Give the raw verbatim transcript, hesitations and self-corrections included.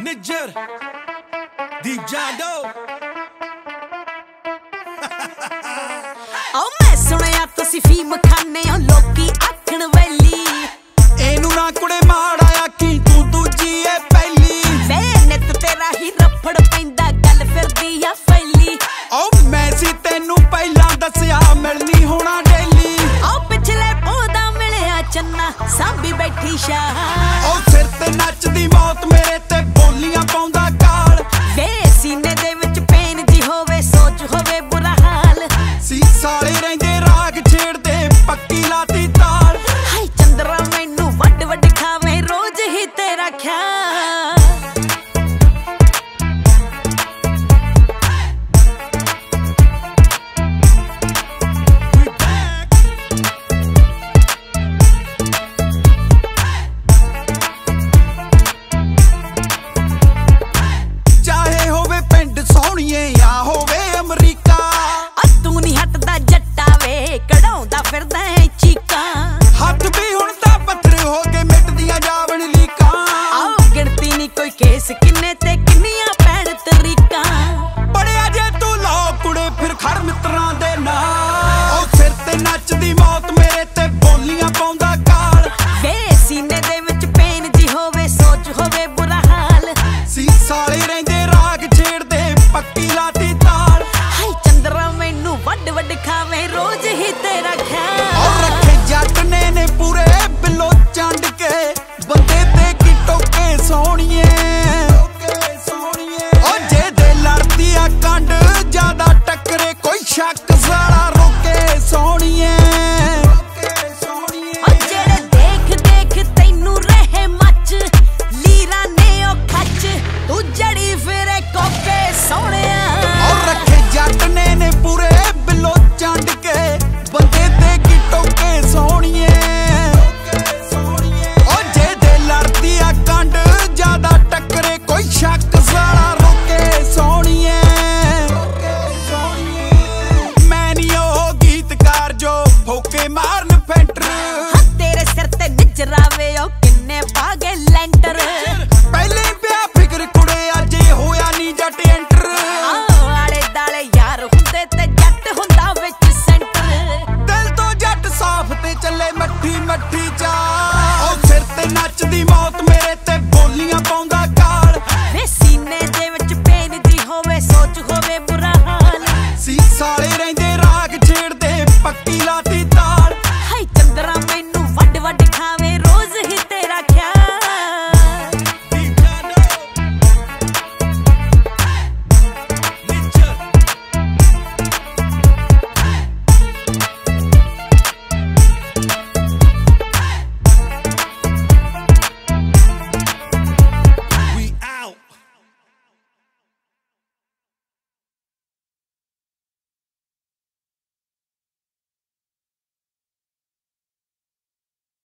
Niger ਦੀ ਜਾਦੋ ਓ ਮੈਂ ਸੁਣਿਆ ਤੁਸੀਂ ਫੀਮ ਖਾਨੇ ਹੋ ਲੋਕੀ ਆਖਣ ਵੈਲੀ ਇਹਨੂੰ ਨਾ ਕੁੜੇ ਮਾੜਾ ਆਖੀ ਤੂੰ ਦੂਜੀ ਏ ਪਹਿਲੀ ਵੇ ਨਿੱਤ ਤੇਰਾ ਹੀ ਰਫੜ ਪੈਂਦਾ ਗੱਲ ਫਿਰਦੀ ਆ ਫੈਲੀ ਓ ਮੈਂ ਸੀ ਤੈਨੂੰ ਪਹਿਲਾਂ ਦੱਸਿਆ ਮਿਲਣੀ ਹੋਣਾ ਡੇਲੀ ਓ ਪਿਛਲੇ ਪੋਦਾ ਮਿਲਿਆ ਚੰਨਾ ਸਾਂਭੀ ਬੈਠੀ ਸ਼ਾਹ ਓ ਸਿਰ ਤੇ ਨੱਚਦੀ ਮੌਤ ਮੇਰੇ ਤੇ ਬੋਲੀਆਂ ਪਾਉਂਦਾ ਕਾਲ ਵੇ ਸੀਨੇ ਦੇ ਵਿੱਚ ਪੇਨ ਜੀ ਹੋਵੇ ਸੋਚ ਹੋਵੇ ਬੁਰਾ ਹਾਲ ਸੀ ਸਾਰੇ ਰਹਿੰਦੇ ਰਾਗ ਛੇੜਦੇ ਪੱਕੀ ਲਾਤੀ ਤਾਲ ਹਾਏ ਚੰਦਰਾ ਮੈਨੂੰ ਵੱਡ ਵੱਡ ਖਾਵੇ ਰੋਜ਼ ਹੀ ਤੇਰਾ ਖਿਆਲ